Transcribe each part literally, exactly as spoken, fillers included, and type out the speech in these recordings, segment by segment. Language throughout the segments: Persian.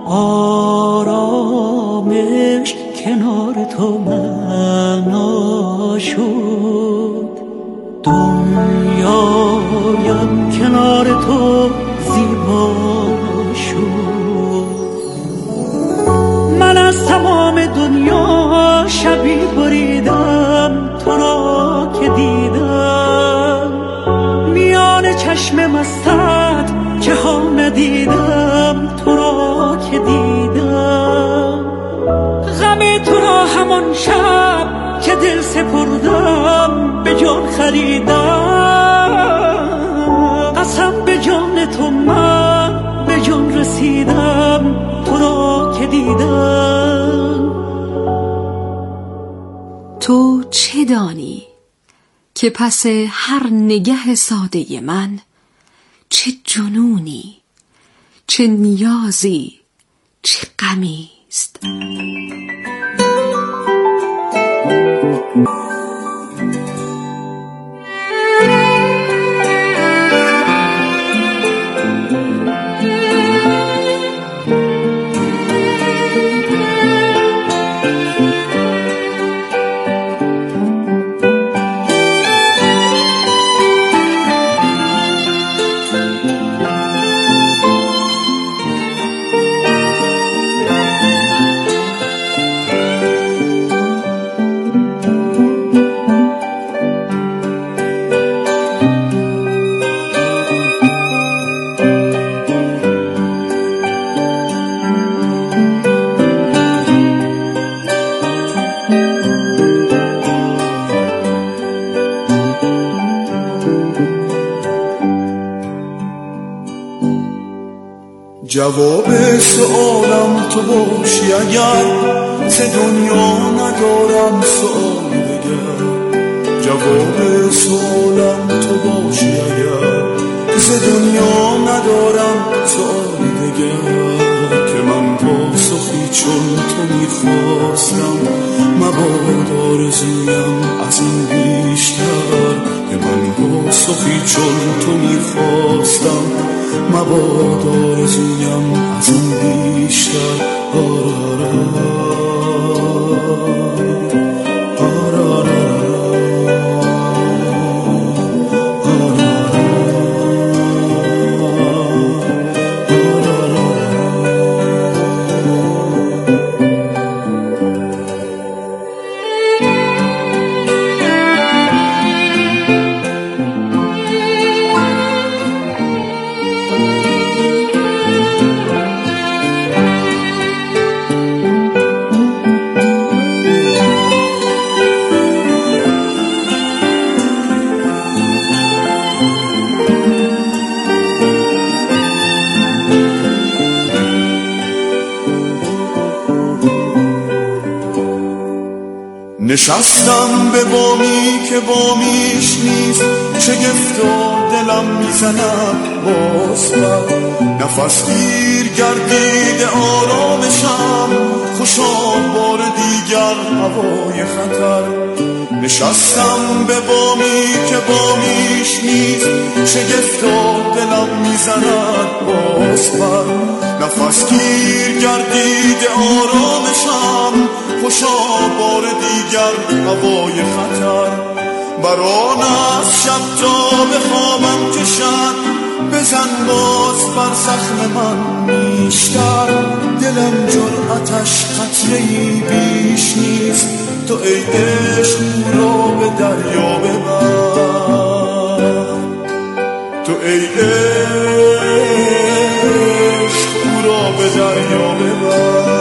آرامش کنار تو معنا شد، دنیایم کنار تو زیبا شد. من از تمام دنیا شبی بریدم، تو را که دیدم میان چشم مستت که ها ندیدم، تو را که دیدم غم تو را همان شب که دل سپردم به جان خریدم. قسم به جان تو من به جان رسیدم، تو را که دیدم. تو چه دانی که پس هر نگه ساده من چه جنونی، چه نیازی، چه غمی است. جواب سوالم تو باشی اگر ز دنیا ندارم سوال دگر. جواب سوالم تو باشی اگر ز دنیا ندارم سوال دگر. که من پاسخی چون تو میخواستم مباد آرزویم از این بیشتر. که من پاسخی چون تو میخواستم مباد آرزویم از این بیشتر. نشستم به بامی که بامیش نیست، شگفتا دلم میزند باز بر. نفس گیر گردید آرامشم، خوشا بار دیگر هوای خطر. نشستم به بامی که بامیش نیست، شگفتا دلم میزند باز بر. نفس گیر گردید آرامشم، خوشا بار دیگر هوای خطر. بران از شب تا بخوابم کشد، بزن باز بر زخم من بیشتر. دلم جرأتش قطره‌ای بیش نیست، تو ای عشق را به دریا ببر. تو ای عشق را به دریا ببر.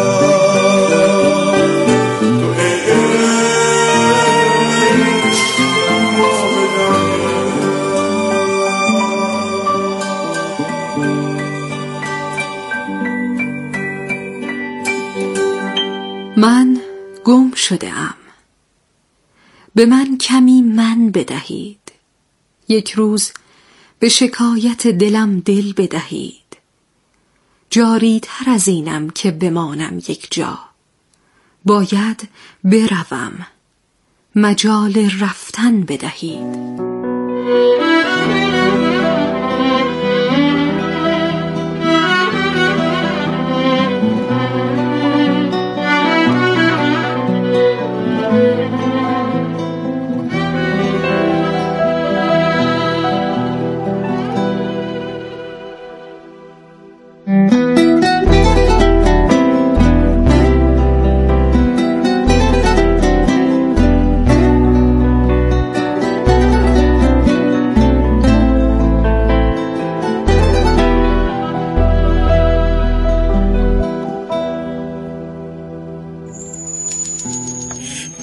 من گم شده ام، به من کمی من بدهید. یک روز به شکایت دلم دل بدهید. جاری تر از اینم که بمانم یک جا. باید بروم، مجال رفتن بدهید.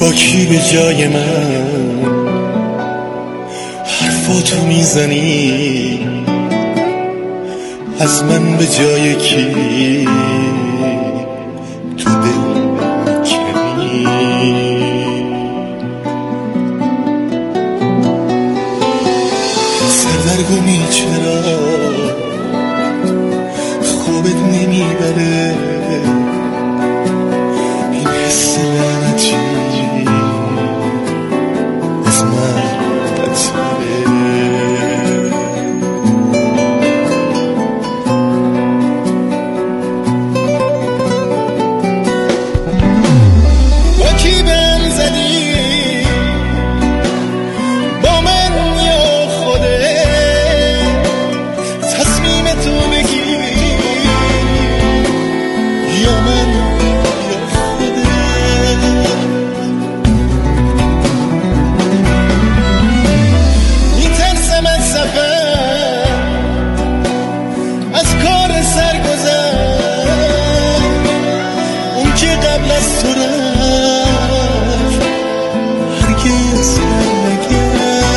با کی به جای من حرفاتو میزنی؟ از من به جای کی تو دل میکنی؟ سردرگمی چرا خوابت نمیبره؟ این حس لعنتی از من بتره. با کی بهم زدی؟ با من یا خودت؟ تصمیم تو بگیر یا من یا خودت. میترسم از سفر، از کار سرگذر، اون که قبل از تو رفت هرگز برنگشت.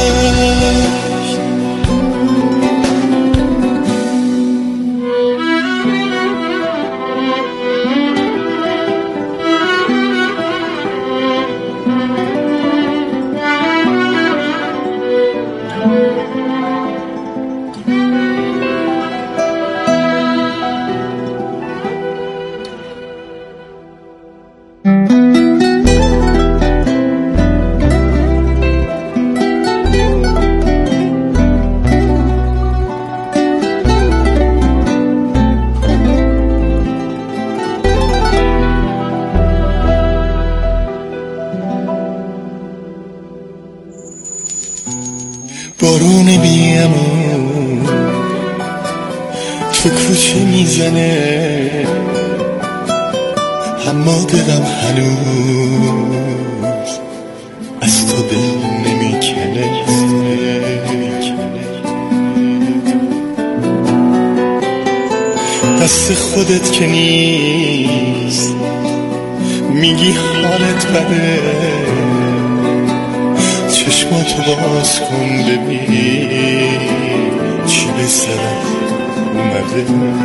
بارون بیامون تو کوچه میزنه، اما دلم هنوز از تو دل نمیکنه. دست خودت که نیست میگی حالت بده، چشماتو باز کن ببین چی به سرم اومده.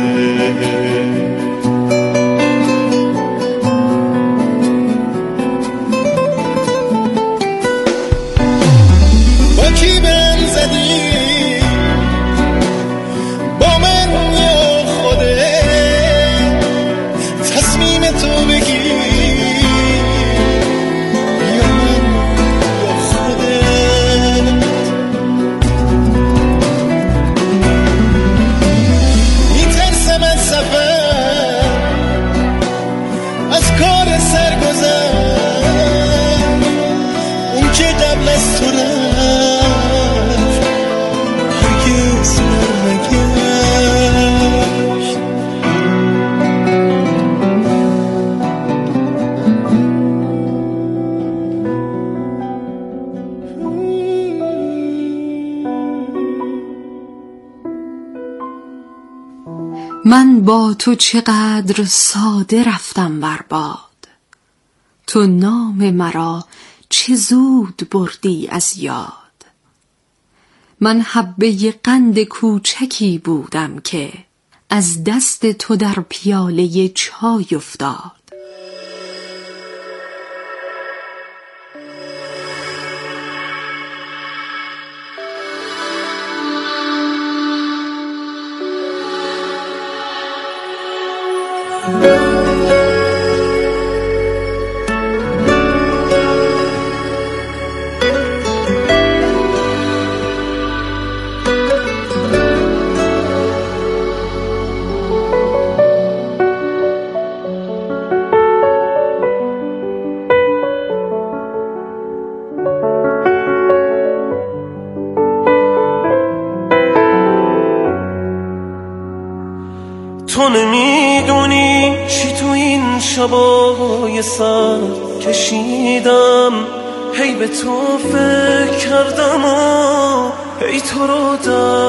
با کی بهم زدی؟ با من یا خودت؟ تصمیم تو بگیر یا من یا خودت. میترسم از سفر، از کار سرگذر، اون که قبل از تو رفت هرگز برنگشت. من با تو چقدر ساده رفتم بر باد، تو نام مرا چه زود بردی از یاد. من حبه قند کوچکی بودم که از دست تو در پیاله چای افتاد. تو نمیدونی چی تو این شبای سر کشیدم، هی به تو فکر کردم و هی تو رو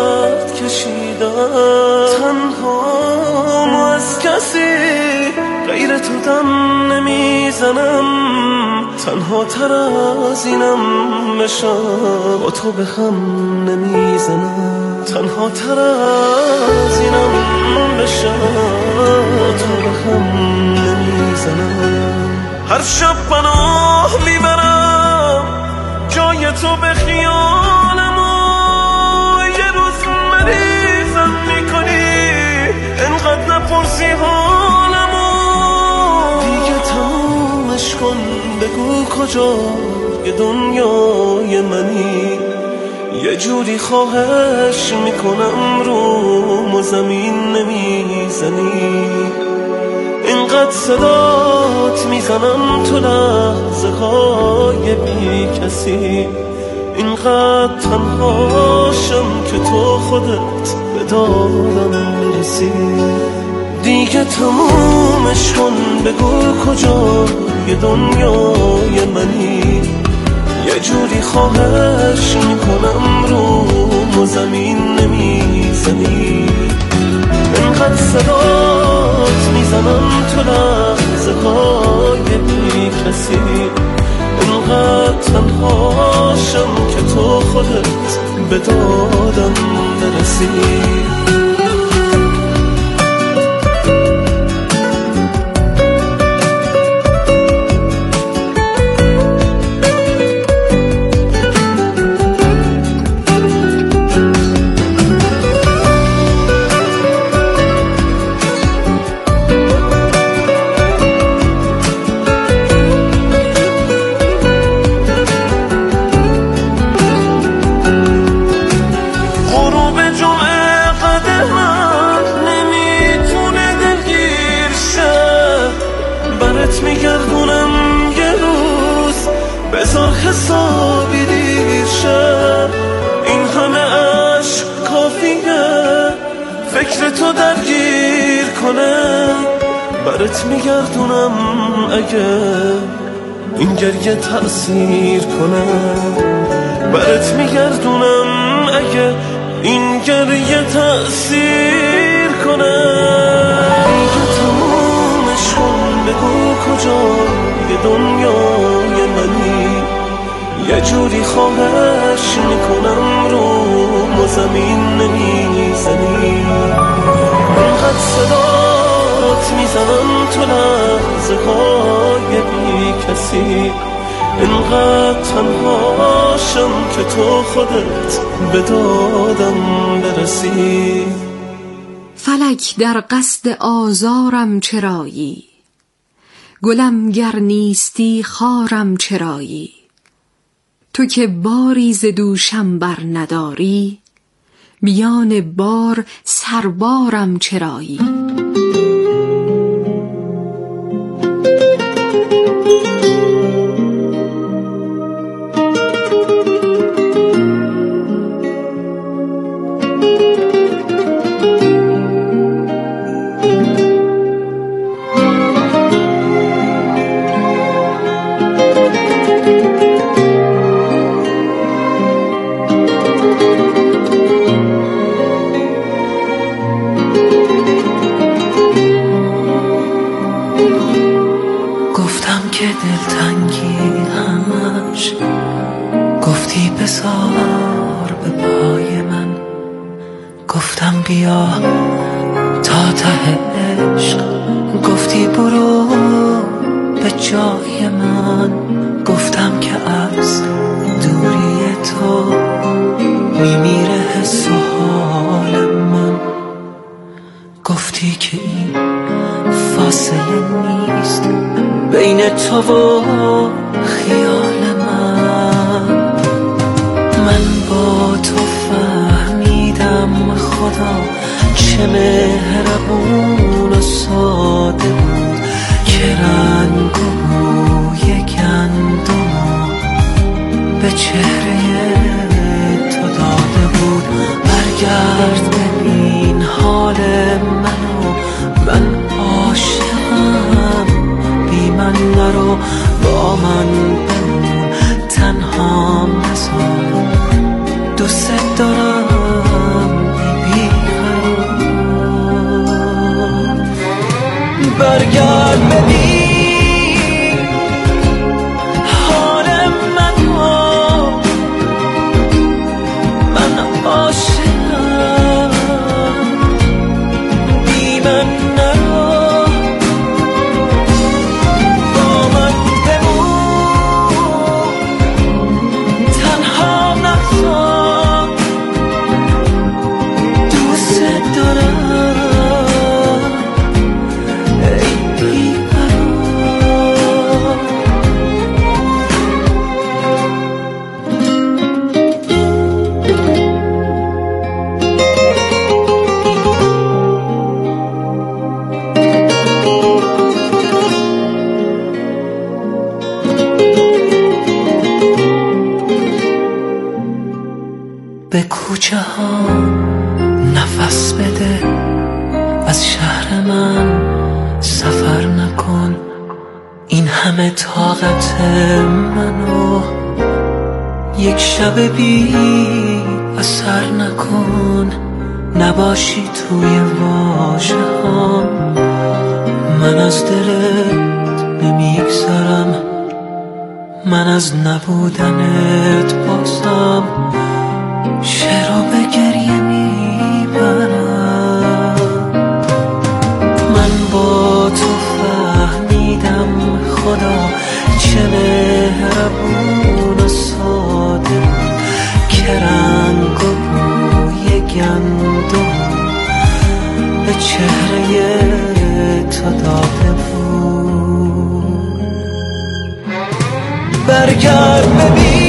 درد کشیدم. تنها از کسی غیر تو دم نمیزنم، تنها تر از اینم بشم، با تو به هم نمیزنم، تنها تر از اینم بشم، با تو به هم نمیزنم. هر شب پناه میبرم جای تو به خیالم و یه روز مریضم میکنی، انقدر نپرسی حالم و دیگه تمومش کن، بگو کجا یه دنیای منی، یه جوری خواهش میکنم روم و زمین نمیزنی، اینقدر صدات میزنم تو لحظه های بی کسی، اینقدر تنهاشم که تو خودت به دادم برسی، دیگه تمومش کن، بگو کجا یه دنیای منی، یه جوری خواهش میکنم روم و زمین نمیزنی، اینقدر صدات میزنم تو لحظه های بی کسی، اینقدر تنهاشم که تو خودت به دادم برسی. میگردونم یه روز بذار حسابی دیر شه، این همه عشق کافیه فکر تو درگیر کنه، برات میگردونم اگه این گریه تأثیر کنه، برات میگردونم اگه این گریه تأثیر کنه، بگو کجا یه دنیای منی، یه جوری خواهش میکنم روم و زمین نمیزنی، اینقدر صدات میزنم تو لحظه های بی کسی، اینقدر تنهاشم که تو خودت به دادم برسی. فلک در قصد آزارم چرایی، گلم گر نیستی خارم چرایی، تو که باری ز دوشم بر نداری، میان بار سربارم چرایی. که دلتنگی همش گفتی بسار به پای من، گفتم بیا تا ته عشق، گفتی برو به جای من، گفتم که از دوری تو میمیره حس و حال من، گفتی که این فاصله نیست بین تو و خیال من، من با تو فهمیدم خدا چه مهربون و ساده بود، که رنگ و بوی گندم به چهره تو داده بود، برگرد ببین حال منو، من عاشقم بی من نرو، با من بمون تنها نذار، دوست دارم بی بیقرار، برگرد ببین حال منو، من عاشقم، بی من نرو، با من بمون، تنها نذار، دوست دارم. به کوچه ها نفس بده، از شهر من سفر نکن، این همه طاقت منو یک شب بی اثر نکن. نباشی توی واژه ها، من از دلت نمیگذرم، من از نبودنت بازم چرا به گریه میبرم. من با تو فهمیدم خدا چه مهربون و ساده، که رنگ و بوی گندم به چهره تو داده بود. برگرد ببین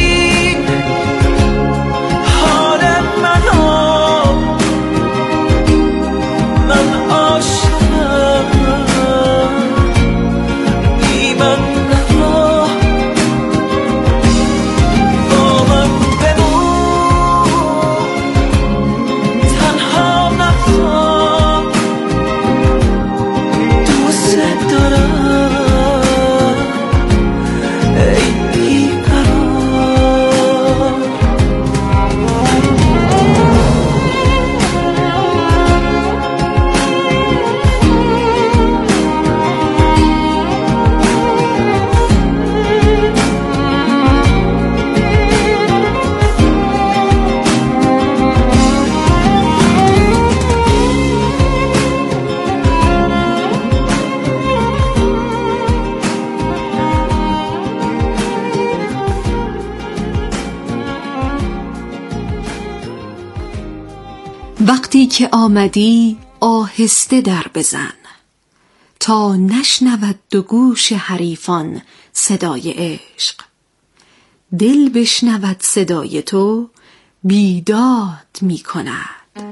وقتی که آمدی آهسته در بزن، تا نشنود دو گوش حریفان صدای عشق. دل بشنود صدای تو بیداد می کند.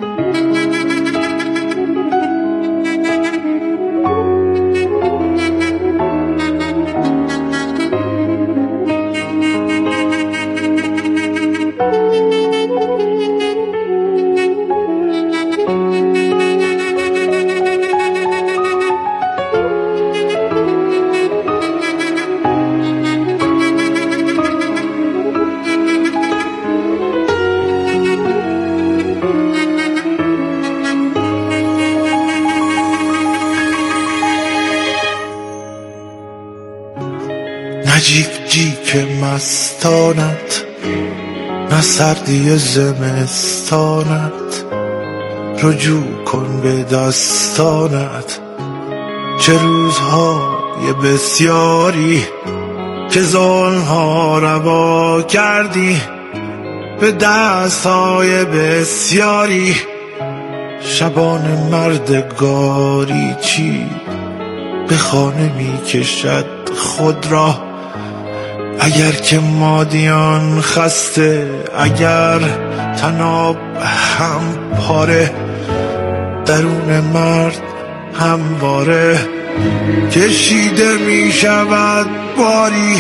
جیک جیک مستانت، نه سردی زمستانت، رجوع کن به دستانت. چه روزهای بسیاری که ظلمها روا کردی، به دستهای بسیاری شبان مردگاری چی به خانه می کشد خود را. اگر که مادیان خسته، اگر تناب هم پاره، درون مرد همواره کشیده می شود باری.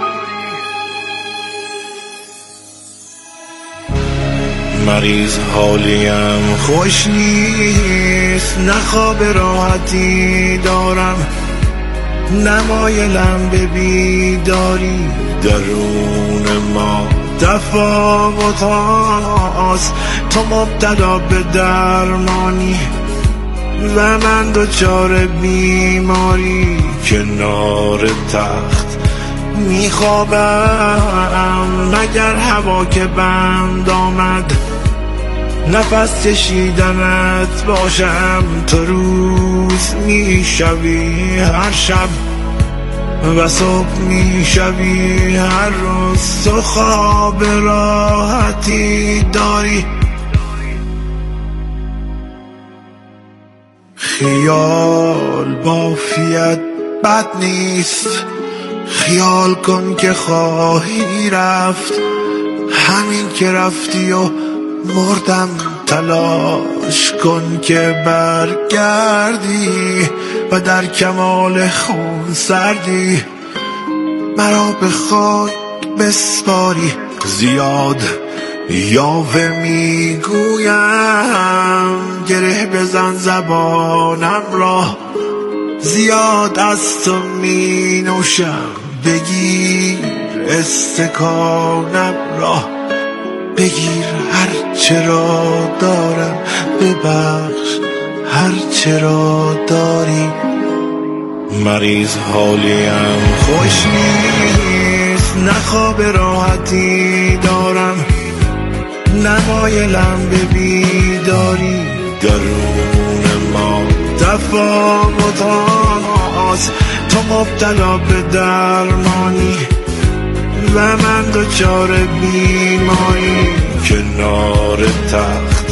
مریض حالیم خوش نیست، نه خواب راحتی دارم، نمایلم به بیداری. درون ما تفاوت هاست، تو مبتلا به درمانی. و من دچار بیماری کنار تخت میخوابم. مگر هوا که بند آمد نفس کشیدنت باشم، تو روز میشوی هر شب و صبح میشوی هر روز. تو خواب راحتی داری، خیال بافیت بد نیست. خیال کن که خواهی رفت، همین که رفتی و مردم. تلاش کن که برگردی و در کمال خون سردی مرا به خاک بسپاری. زیاد یاوه میگویم گره بزن زبانم را، زیاد از تو می نوشم بگیر استکانم را. بگیر هر چرا دارم، ببخش هر چرا داری. مریض حالیم خوش نیست، نه خواب راحتی دارم، نمایلم به بیداری. درون ما تفاوت هاست، تو مبتلا به درمانی و من دچار بیماری کنار تخت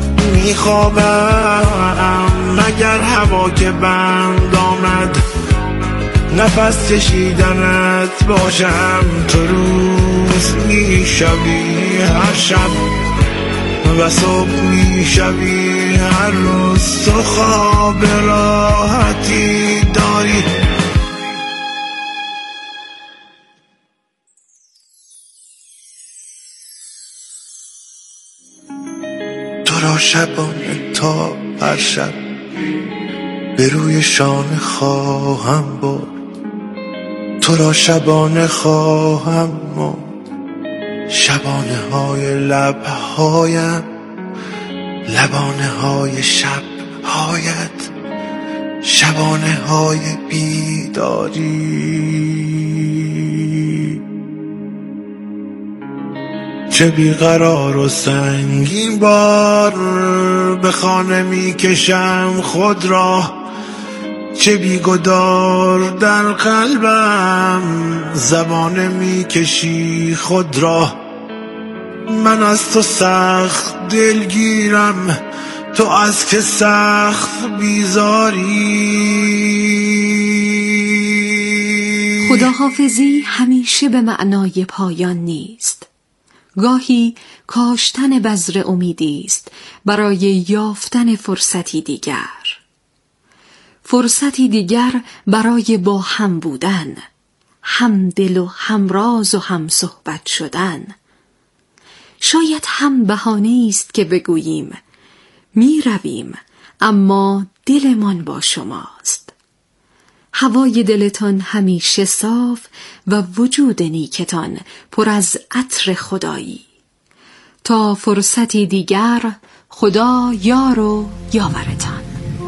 میخوابم. مگر هوا که بند آمد نفس کشیدنت باشم، تو روز میشوی هر شب و صبح میشوی هر روز. تو خواب راحتی داری، تو را شبانه تا هر شب به روی شانه خواهم برد. تو را شبانه خواهم مرد، شبانه های لبهایم، لبانه های شبهایت، شبانه های بیداری. چه بیقرار و سنگین بار به خانه می کشم خود را، چه بیگدار در قلبم زبانه می کشی خود را. من از تو سخت دلگیرم، تو از که سخت بیزاری. خداحافظی همیشه به معنای پایان نیست. گاهی کاشتن بذر امیدی است برای یافتن فرصتی دیگر، فرصتی دیگر برای با هم بودن، هم دل و هم راز و هم صحبت شدن. شاید هم بهانه است که بگوییم می رویم اما دلمان با شماست. هوای دلتان همیشه صاف و وجود نیکتان پر از عطر خدایی. تا فرصتی دیگر، خدا یار و یاورتان.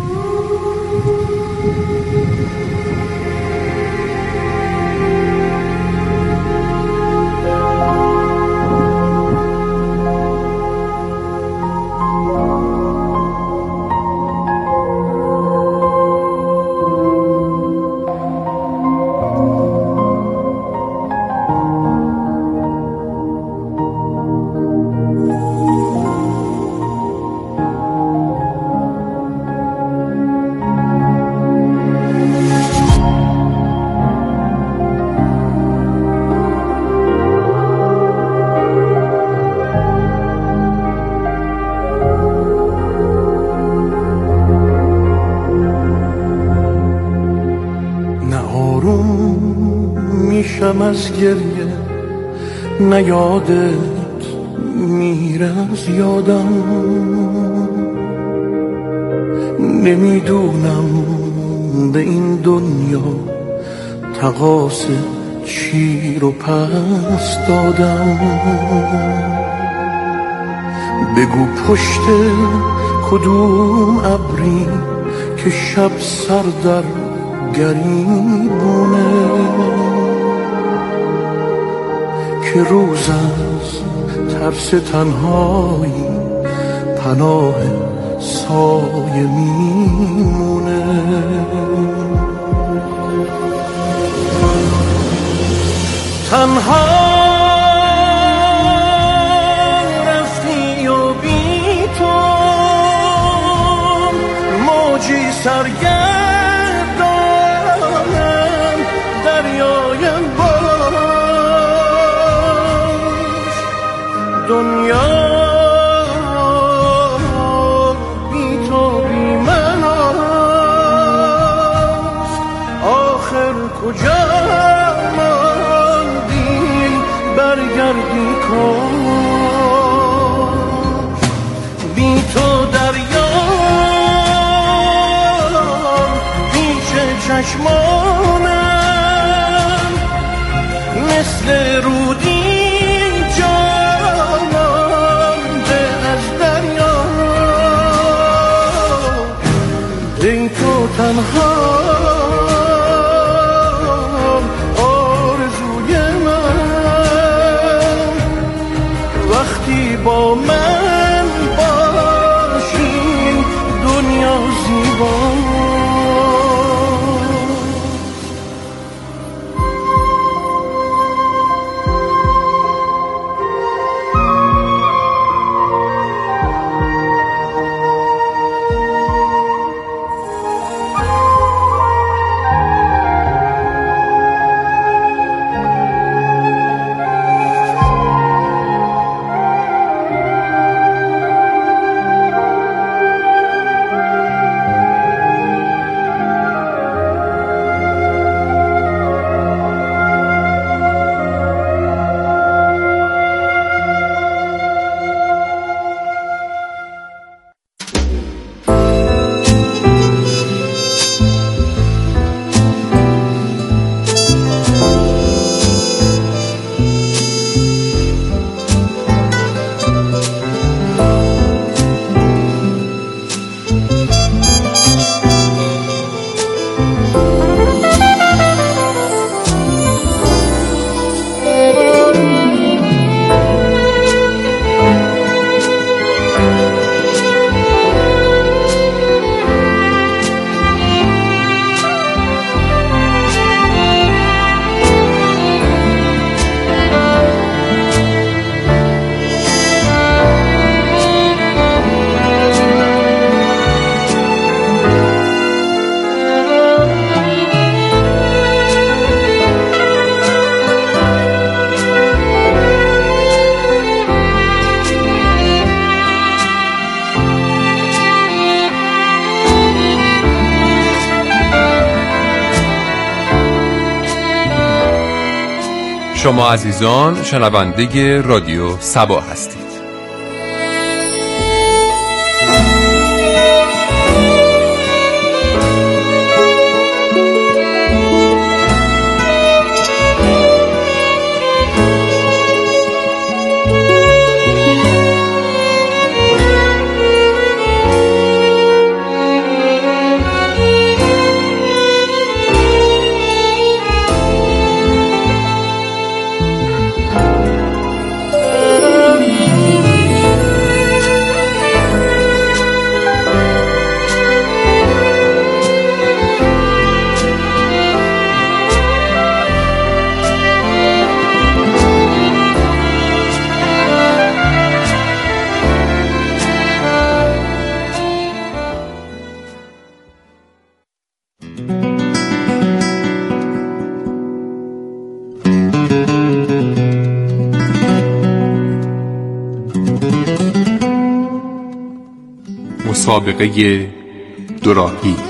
میشم از گریه، نه یادت میره از یادم. نمیدونم به این دنیا تقاص چی رو پس دادم. بگو پشت کدوم ابری که شب سر در گریبونه، که روز از ترس تنهایی پناه سایه میمونه. تنها رفتی و بی تو موجی سرگردانم دریای باش. دنیا بی تو بی من است، آخر کجا برگردی کاش. بی تو دریا پیش چشمانم مثل رودی جامانده از دریا. ای تو تنها با من باشی دنیا زیباست. شما عزیزان شنونده رادیو سبا هستید. مسابقه دوراهی.